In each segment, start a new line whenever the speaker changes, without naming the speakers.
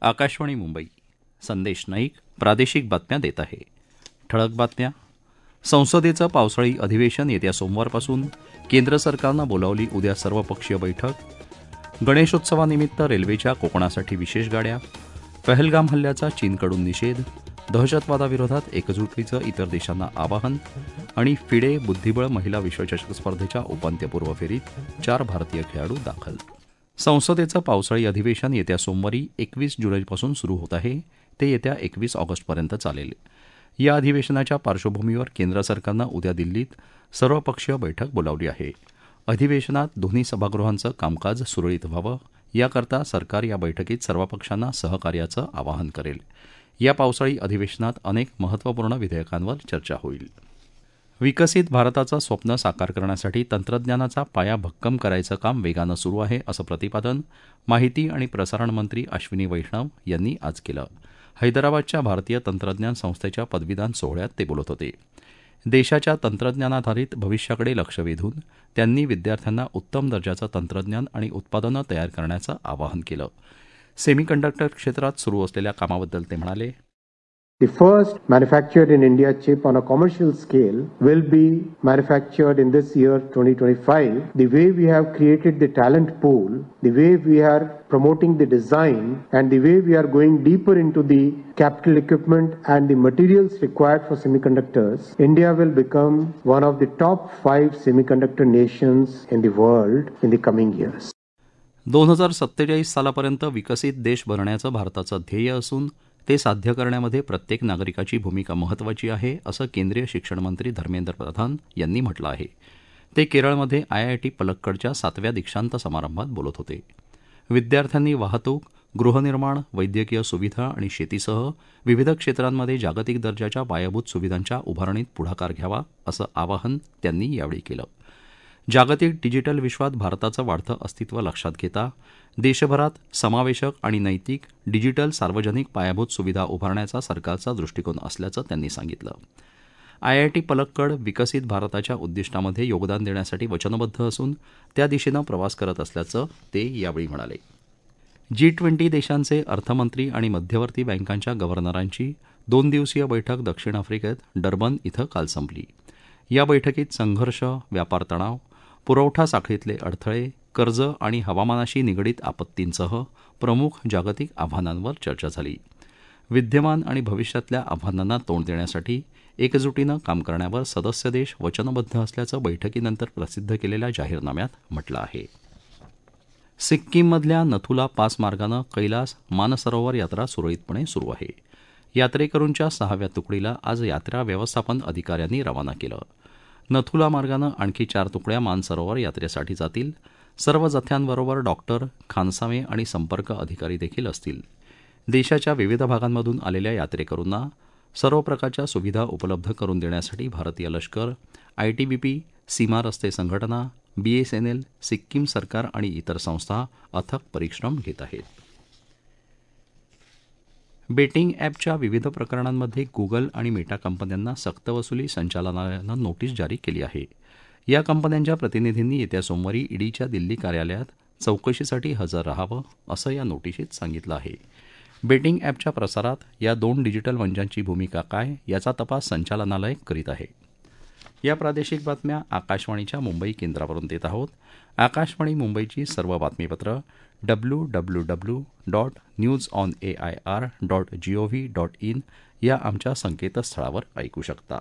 आकाशवाणी मुंबई. संदेश नाईक प्रादेशिक बातम्या देत आहे. ठळक बातम्या. संसदेचं पावसाळी अधिवेशन येत्या सोमवारपासून. केंद्र सरकारनं बोलावली उद्या सर्वपक्षीय बैठक. गणेशोत्सवानिमित्त रेल्वेच्या कोकणासाठी विशेष गाड्या. पहलगाम हल्ल्याचा चीनकडून निषेध. दहशतवादाविरोधात एकजुटीचं इतर देशांना आवाहन. आणि फिडे बुद्धिबळ महिला विश्वचषक स्पर्धेच्या उपांत्यपूर्व फेरीत 4 भारतीय खेळाडू दाखल. संसदेचं पावसाळी अधिवेशन येत्या सोमवारी 21 जुलैपासून सुरू होत आहे. ते येत्या 21 ऑगस्टपर्यंत चालेल. या अधिवेशनाच्या पार्श्वभूमीवर केंद्र सरकारनं उद्या दिल्लीत सर्वपक्षीय बैठक बोलावली आहे. अधिवेशनात दोन्ही सभागृहांचं कामकाज सुरळीत व्हावं याकरता सरकार या बैठकीत सर्व पक्षांना सहकार्याचं आवाहन करेल. या पावसाळी अधिवेशनात अनेक महत्त्वपूर्ण विधेयकांवर चर्चा होईल. विकसित भारताचं स्वप्न साकार करण्यासाठी तंत्रज्ञानाचा पाया भक्कम करायचं काम वेगानं सुरू आहे, असं प्रतिपादन माहिती आणि प्रसारण मंत्री अश्विनी वैष्णव यांनी आज केलं. हैदराबादच्या भारतीय तंत्रज्ञान संस्थेच्या पदवीदान सोहळ्यात ते बोलत होते. देशाच्या तंत्रज्ञानाधारित भविष्याकडे लक्ष वेधून त्यांनी विद्यार्थ्यांना उत्तम दर्जाचं तंत्रज्ञान आणि उत्पादनं तयार करण्याचं आवाहन केलं. सेमीकंडक्टर क्षेत्रात सुरू असलेल्या कामाबद्दल ते म्हणाले,
The first manufactured in India chip on a commercial scale will be manufactured in this year 2025. The way we have created the talent pool, the way we are promoting the design, and the way we are going deeper into the capital equipment and the materials required for semiconductors, India will become one of the top 5 semiconductor nations in the world in the coming years.
2047 सालापर्यंत विकसित देश बनण्याचं भारताचं ध्येय असून ते साध्य करण्यामध्ये प्रत्येक नागरिकाची भूमिका महत्त्वाची आहे, असं केंद्रीय शिक्षण मंत्री धर्मेंद्र प्रधान यांनी म्हटलं आहे. ते केरळमध्ये IIT पलक्कडच्या 7व्या दीक्षांत समारंभात बोलत होते. विद्यार्थ्यांनी वाहतूक, गृहनिर्माण, वैद्यकीय सुविधा आणि शेतीसह विविध क्षेत्रांमध्ये जागतिक दर्जाच्या पायाभूत सुविधांच्या उभारणीत पुढाकार घ्यावा, असं आवाहन त्यांनी यावेळी केलं. जागतिक डिजिटल विश्वात भारताचं वाढतं अस्तित्व लक्षात घेता देशभरात समावेशक आणि नैतिक डिजिटल सार्वजनिक पायाभूत सुविधा उभारण्याचा सरकारचा दृष्टिकोन असल्याचं त्यांनी सांगितलं. IIT पलक्कड विकसित भारताच्या उद्दिष्टामध्ये योगदान देण्यासाठी वचनबद्ध असून त्या दिशेनं प्रवास करत असल्याचं ते यावेळी म्हणाले. G20 देशांचे अर्थमंत्री आणि मध्यवर्ती बँकांच्या गव्हर्नरांची 2 दिवसीय बैठक दक्षिण आफ्रिकेत डर्बन इथं काल संपली. या बैठकीत संघर्ष, व्यापार तणाव, पुरवठा साखळीतले अडथळे, कर्ज आणि हवामानाशी निगडीत आपत्तींसह प्रमुख जागतिक आव्हानांवर चर्चा झाली. विद्यमान आणि भविष्यातल्या आव्हानांना तोंड देण्यासाठी एकजुटीनं काम करण्यावर सदस्य देश वचनबद्ध असल्याचं बैठकीनंतर प्रसिद्ध केलेल्या जाहीरनाम्यात म्हटलं आहे. सिक्कीममधल्या नथुला पास मार्गानं कैलास मानसरोवर यात्रा सुरळीतपणे सुरू आहे. यात्रेकरूंच्या 6व्या तुकडीला आज यात्रा व्यवस्थापन अधिकाऱ्यांनी रवाना केलं. नथुला मार्गानं आणखी 4 तुकड्या मानसरोवर यात्रेसाठी जातील. सर्व जथ्यांबरोबर डॉक्टर, खानसामे आणि संपर्क अधिकारी देखील असतील. देशाच्या विविध भागांमधून आलेल्या यात्रेकरूंना सर्व प्रकारच्या सुविधा उपलब्ध करून देण्यासाठी भारतीय लष्कर, ITBP, सीमा रस्ते संघटना, BSNL, सिक्कीम सरकार आणि इतर संस्था अथक परिश्रम घेत आहेत. बेटिंग ॲपच्या विविध प्रकरणांमध्ये गुगल आणि मेटा कंपन्यांना सक्तवसुली संचालनालयानं नोटीस जारी केली आहे. या कंपन्यांच्या प्रतिनिधींनी येत्या सोमवारी ईडीच्या दिल्ली कार्यालयात चौकशीसाठी हजर राहावं, असं या नोटिशीत सांगितलं आहे. बेटिंग ॲपच्या प्रसारात या 2 डिजिटल मंचांची भूमिका काय याचा तपास संचालनालय करीत आहे. या प्रादेशिक बातम्या आकाशवाणीच्या मुंबई केंद्रावरून देत आहोत. आकाशवाणी मुंबईची सर्व बातमीपत्र www.newsonair.gov.in या आमच्या संकेतस्थळावर ऐकू शकता.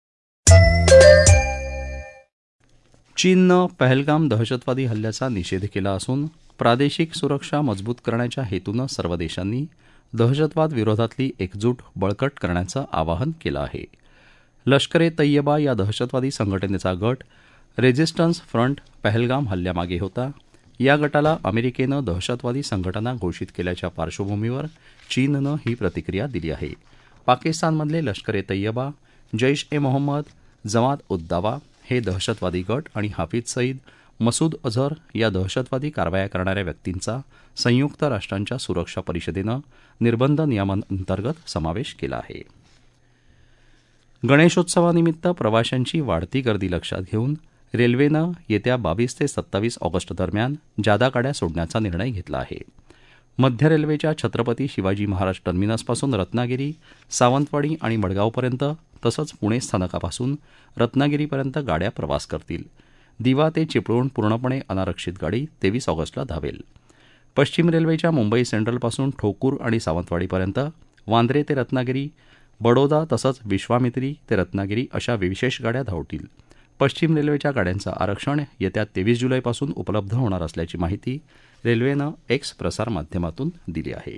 चीननं पहलगाम दहशतवादी हल्ल्याचा निषेध केला असून प्रादेशिक सुरक्षा मजबूत करण्याच्या हेतूनं सर्व देशांनी दहशतवाद विरोधातली एकजूट बळकट करण्याचं आवाहन केलं आहे. लष्कर-ए तैयबा या दहशतवादी संघटनेचा गट रेझिस्टन्स फ्रंट पहलगाम हल्ल्यामागे होता. या गटाला अमेरिकेनं दहशतवादी संघटना घोषित केल्याच्या पार्श्वभूमीवर चीननं ही प्रतिक्रिया दिली आहे. पाकिस्तानमधले लष्कर-ए तैयबा, जैश-ए-मोहम्मद, जमात-उद-दावा हे दहशतवादी गट आणि हाफिज सईद, मसूद अझहर या दहशतवादी कारवाया करणाऱ्या व्यक्तींचा संयुक्त राष्ट्रांच्या सुरक्षा परिषदेनं निर्बंध नियमांतर्गत समावेश केला आहे. गणेशोत्सवानिमित्त प्रवाशांची वाढती गर्दी लक्षात घेऊन रेल्वेनं येत्या 22 ते 27 ऑगस्ट दरम्यान जादा गाड्या सोडण्याचा निर्णय घेतला आहे. मध्य रेल्वेच्या छत्रपती शिवाजी महाराज टर्मिनसपासून रत्नागिरी, सावंतवाडी आणि मडगावपर्यंत तसंच पुणे स्थानकापासून रत्नागिरीपर्यंत गाड्या प्रवास करतील. दिवा ते चिपळूण पूर्णपणे अनारक्षित गाडी 23 ऑगस्टला धावेल. पश्चिम रेल्वेच्या मुंबई सेंट्रलपासून ठोकूर आणि सावंतवाडीपर्यंत, वांद्रे ते रत्नागिरी, बडोदा तसंच विश्वामित्री ते रत्नागिरी अशा विशेष गाड्या धावतील. पश्चिम रेल्वेच्या गाड्यांचं आरक्षण येत्या 23 जुलैपासून उपलब्ध होणार असल्याची माहिती रेल्वेनं एक्स प्रसारमाध्यमातून दिली आहे.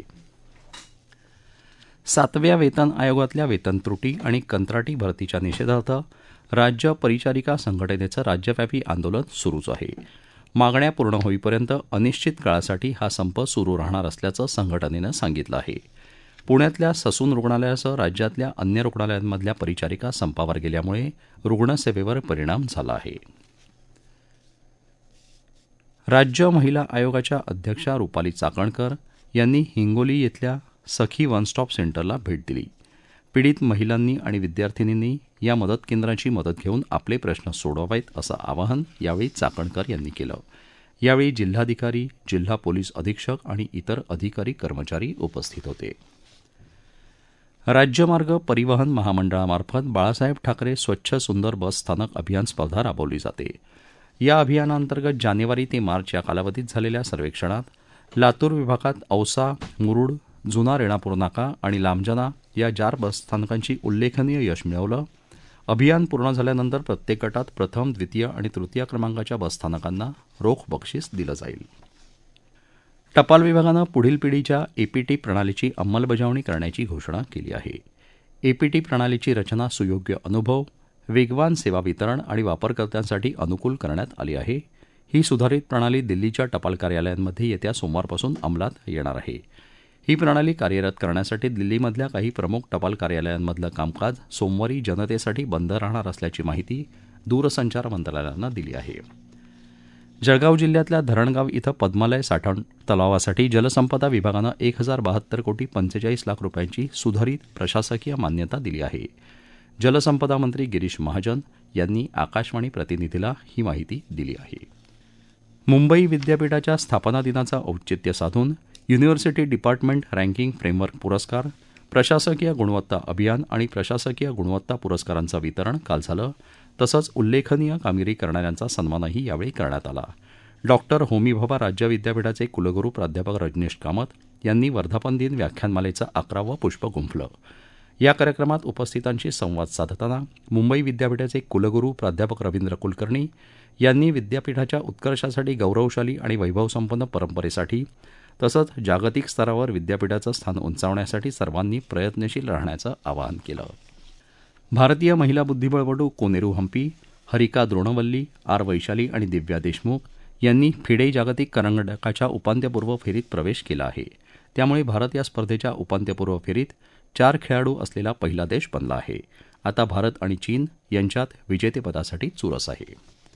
7व्या वेतन आयोगातल्या वेतन त्रुटी आणि कंत्राटी भरतीच्या निषेधार्थ राज्य परिचारिका संघटनेचं राज्यव्यापी आंदोलन सुरूच आहे. मागण्या पूर्ण होईपर्यंत अनिश्चित काळासाठी हा संप सुरू राहणार असल्याचं संघटनेनं सांगितलं आहे. पुण्यातल्या ससून रुग्णालयासह राज्यातल्या अन्य रुग्णालयांमधल्या परिचारिका संपावर गेल्यामुळे रुग्णसेवेवर परिणाम झाला आहे. राज्य महिला आयोगाच्या अध्यक्षा रुपाली चाकणकर यांनी हिंगोली येथल्या सखी वन स्टॉप सेंटरला भेट दिली. पीडित महिलांनी आणि विद्यार्थिनींनी या मदत केंद्राची मदत घेऊन आपले प्रश्न सोडवावेत असं आवाहन यावेळी चाकणकर यांनी केलं. यावेळी जिल्हाधिकारी, जिल्हा पोलीस अधीक्षक आणि इतर अधिकारी कर्मचारी उपस्थित होते. राज्य मार्ग परिवहन महामंडळामार्फत बाळासाहेब ठाकरे स्वच्छ सुंदर बस स्थानक अभियान स्पर्धा राबवली जाते. या अभियानाअंतर्गत जानेवारी ते मार्च या कालावधीत झालेल्या सर्वेक्षणात लातूर विभागात औसा, मुरुड, जुना रेणापूर नाका आणि लांबजना या 4 बसस्थानकांची उल्लेखनीय यश मिळवलं. अभियान पूर्ण झाल्यानंतर प्रत्येक गटात प्रथम, द्वितीय आणि तृतीय क्रमांकाच्या बसस्थानकांना रोख बक्षीस दिलं जाईल. टपाल विभागानं पुढील पिढीच्या एपीटी प्रणालीची अंमलबजावणी करण्याची घोषणा केली आहे. एपीटी प्रणालीची रचना सुयोग्य अनुभव, वेगवान सेवा वितरण आणि वापरकर्त्यांसाठी अनुकूल करण्यात आली आहे. ही सुधारित प्रणाली दिल्लीच्या टपाल कार्यालयांमध्ये येत्या सोमवारपासून अंमलात येणार आहे. ही प्रणाली कार्यरत करण्यासाठी दिल्लीमधल्या काही प्रमुख टपाल कार्यालयांमधलं कामकाज सोमवारी जनतेसाठी बंद राहणार असल्याची माहिती दूरसंचार मंत्रालयानं दिली आहे. जळगाव जिल्ह्यातल्या धरणगाव इथं पद्मालय साठवण तलावासाठी जलसंपदा विभागानं 1072 कोटी 45 लाख रुपयांची सुधारित प्रशासकीय मान्यता दिली आहे. जलसंपदा मंत्री गिरीश महाजन यांनी आकाशवाणी प्रतिनिधीला ही माहिती दिली आहे. मुंबई विद्यापीठाच्या स्थापना दिनाचं औचित्य साधून युनिव्हर्सिटी डिपार्टमेंट रँकिंग फ्रेमवर्क पुरस्कार, प्रशासकीय गुणवत्ता अभियान आणि प्रशासकीय गुणवत्ता पुरस्कारांचं वितरण काल झालं. तसंच उल्लेखनीय कामगिरी करणाऱ्यांचा सन्मानही यावेळी करण्यात आला. डॉक्टर होमी भाभा राज्य विद्यापीठाचे कुलगुरू प्राध्यापक रजनीश कामत यांनी वर्धापन दिन व्याख्यानमालेचं 11वं पुष्प गुंफलं. या कार्यक्रमात उपस्थितांशी संवाद साधताना मुंबई विद्यापीठाचे कुलगुरू प्राध्यापक रवींद्र कुलकर्णी यांनी विद्यापीठाच्या उत्कर्षासाठी गौरवशाली आणि वैभवसंपन्न परंपरेसाठी तसंच जागतिक स्तरावर विद्यापीठाचं स्थान उंचावण्यासाठी सर्वांनी प्रयत्नशील राहण्याचं आवाहन केलं. भारतीय महिला बुद्धिबळपटू कोनेरू हम्पी, हरिका द्रोणवल्ली, आर वैशाली आणि दिव्या देशमुख यांनी फिडे जागतिक करंडकाच्या उपांत्यपूर्व फेरीत प्रवेश केला आहे. त्यामुळे भारत या स्पर्धेच्या उपांत्यपूर्व फेरीत 4 खेळाडू असलेला पहिला देश बनला आहे. आता भारत आणि चीन यांच्यात विजेतेपदासाठी चुरस आहे.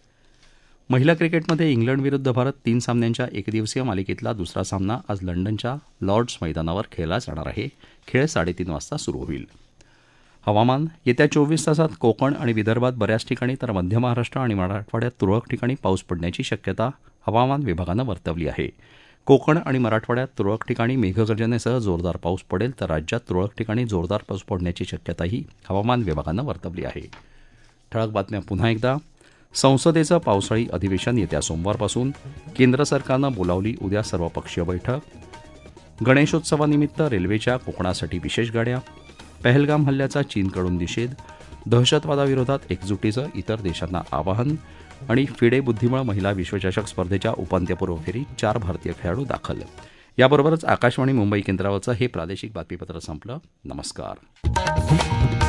महिला क्रिकेटमध्ये इंग्लंडविरुद्ध भारत 3 सामन्यांच्या एकदिवसीय मालिकेतला दुसरा सामना आज लंडनच्या लॉर्ड्स मैदानावर खेळला जाणार आहे. खेळ 3:30 वाजता सुरू होईल. हवामान. येत्या 24 तासात कोकण आणि विदर्भात बऱ्याच ठिकाणी तर मध्य महाराष्ट्र आणि मराठवाड्यात तुरळक ठिकाणी पाऊस पडण्याची शक्यता हवामान विभागानं वर्तवली आहे. कोकण आणि मराठवाड्यात तुरळक ठिकाणी मेघगर्जनेसह जोरदार पाऊस पडेल तर राज्यात तुरळक ठिकाणी जोरदार पाऊस पडण्याची शक्यताही हवामान विभागानं वर्तवली आहे. ठळक बातम्या पुन्हा एकदा. संसदेचं पावसाळी अधिवेशन येत्या सोमवारपासून. केंद्र सरकारनं बोलावली उद्या सर्वपक्षीय बैठक. गणेशोत्सवानिमित्त रेल्वेच्या कोकणासाठी विशेष गाड्या. पहलगाम हल्ल्याचा चीनकडून निषेध. दहशतवादाविरोधात एकजुटीचं इतर देशांना आवाहन. आणि फिडे बुद्धिबळ महिला विश्वचषक स्पर्धेच्या उपांत्यपूर्व फेरीत 4 भारतीय खेळाडू दाखल. याबरोबरच आकाशवाणी मुंबई केंद्रावरचं हे प्रादेशिक बातमीपत्र संपलं. नमस्कार.